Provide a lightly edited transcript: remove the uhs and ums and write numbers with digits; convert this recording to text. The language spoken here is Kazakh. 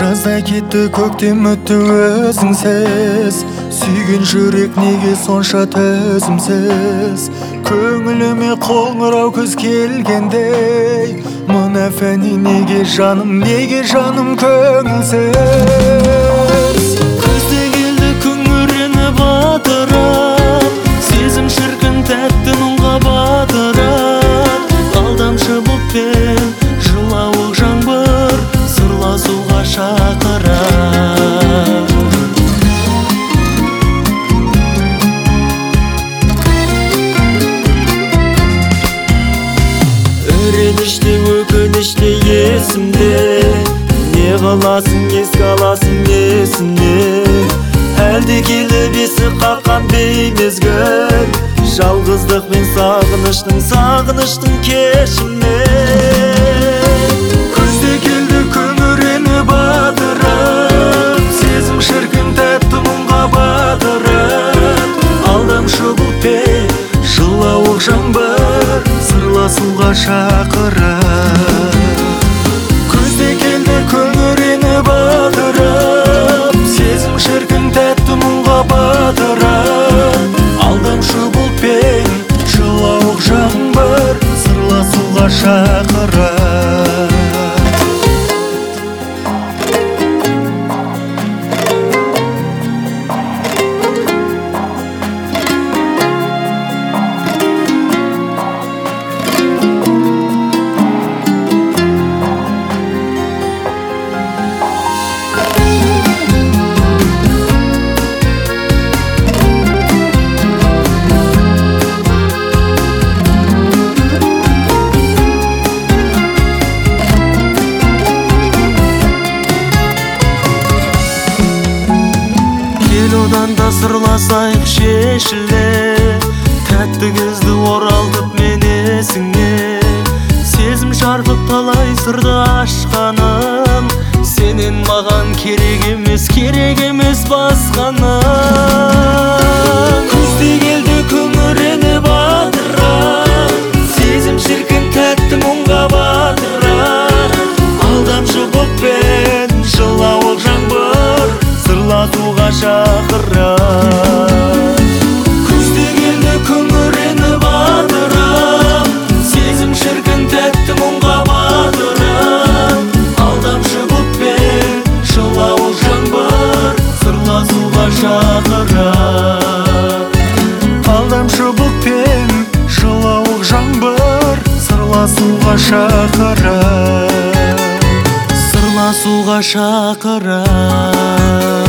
Жазда кетті көктем өтті өзіңсіз, сүйген жүрек неге сонша төзімсіз. Көңіліме қоңырау күз келгендей, мына фәни неге жаным көңілсіз. Күзде келді күңірені батырып, сезім шіркін тәтті мұңға батырып. Алдамшы бұлтпен жылауық жаңбыр сырласуға шақырып. Үреніште өкініште есімде, не қыласың еске аласың есімде. Әлде келіп есік қаққан беймезгіл, жалғыздық мен сағыныштың кешіммен. Күзде келді күңірені батырып, сезім шіркін тәтті мұңға батырып. Алдамшы бұлтпен жылауық жаңбыр сырласуға шақырып. Күзде келді күңірені батырып, сезім шіркін тәтті мұңға батырып. Алдамшы бұлтпен жылауық жаңбыр сырласуға шақырып. Одан да сырласайық шешіле, тәтті кезді оралтып мен есіңе. Сезім шарпып талай сырды ашқаным, сенен маған керек емес басқаным. Күзде келді күңірені батырып, сезім шіркін тәтті мұңға батырып. Алдамшы бұлтпен жылауық жаңбыр сырласуға шақырып. Күзде келді күңірені батырып, сезім шіркін тәтті мұңға батырып. Алдамшы бұлтпен жылауық жаңбыр сырласуға шақырып. Алдамшы бұлтпен жылауық жаңбыр сырласуға шақырып. Сырласуға шақырып.